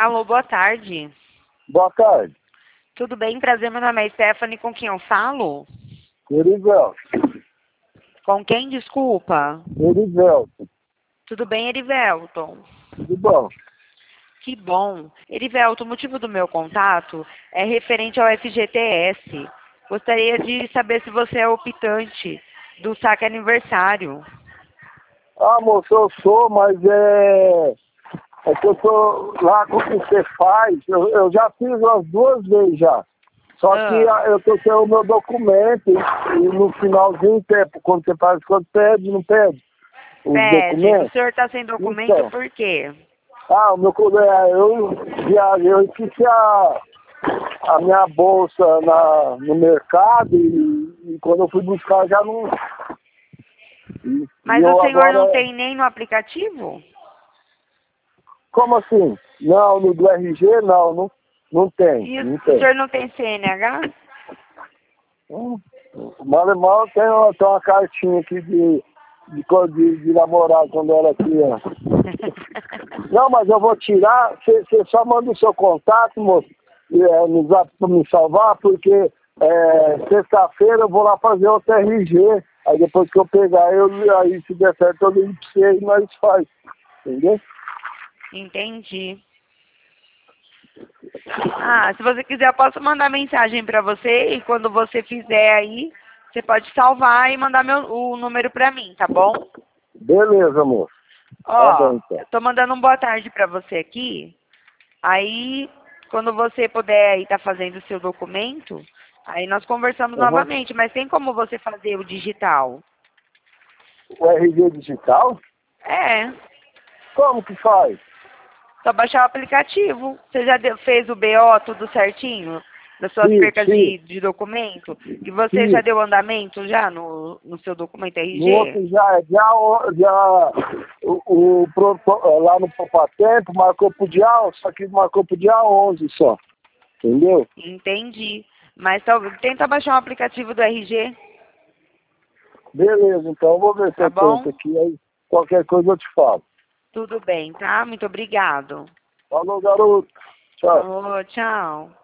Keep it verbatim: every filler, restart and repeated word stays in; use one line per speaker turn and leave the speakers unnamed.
Alô, boa tarde.
Boa tarde.
Tudo bem? Prazer, meu nome é Stephanie. Com quem eu falo?
Erivelto.
Com quem, desculpa?
Erivelto.
Tudo bem, Erivelton?
Tudo bom?
Que bom. Erivelton, o motivo do meu contato é referente ao F G T S. Gostaria de saber se você é optante do saque aniversário.
Ah, moço, eu sou, mas é... É que eu tô lá com o que você faz, eu, eu já fiz umas duas vezes já. Só
Ah.
que ah, eu tô sem o meu documento e, e no finalzinho, tempo, quando você faz, quando pede, não pede os
Pede.
documentos.
O senhor está sem documento
Então,
por quê?
ah, o meu colega, eu viajei, eu esqueci a, a minha bolsa na, no mercado e, e quando eu fui buscar já não... E,
Mas
e
o
eu
senhor
agora...
não tem nem no aplicativo?
Como assim? Não, no do R G não, não, não tem,
E
não
o
tem.
senhor não tem C N H?
Hum, mal e mal tem uma, tem uma cartinha aqui de, de, co- de, de namorado quando era criança. Não, mas eu vou tirar, você só manda o seu contato, moço, e, é, no zap pra me salvar, porque é, sexta-feira eu vou lá fazer outro R G, aí depois que eu pegar, eu, aí se der certo eu ligo pra você e nós faz, entendeu?
Entendi. Ah, se você quiser, eu posso mandar mensagem pra você e quando você fizer aí, você pode salvar e mandar meu, o número pra mim, tá bom?
Beleza, moço. Tá
Ó,
bom, então.
eu tô mandando um boa tarde pra você aqui. Aí, quando você puder aí tá fazendo o seu documento, aí nós conversamos
Uhum.
novamente. Mas tem como você fazer o digital?
O R G digital?
É,
Como que faz?
só baixar o aplicativo. Você já deu- fez o B O tudo certinho? Das suas
Sim,
percas
sim,
de, de documento? E você já
sim.
deu andamento já no, no seu documento
No
R G?
outro já, já, já o, o proto- lá no Poupatempo marcou pro dia, só que marcou pro dia onze só. Entendeu?
Entendi. Mas talvez tenta baixar um aplicativo do R G,
Beleza, então eu vou ver se
tá
eu tento
bom?
aqui, aí qualquer coisa eu te falo.
Tudo bem, tá? Muito obrigado.
Falou, garoto. Tchau.
Falou, tchau.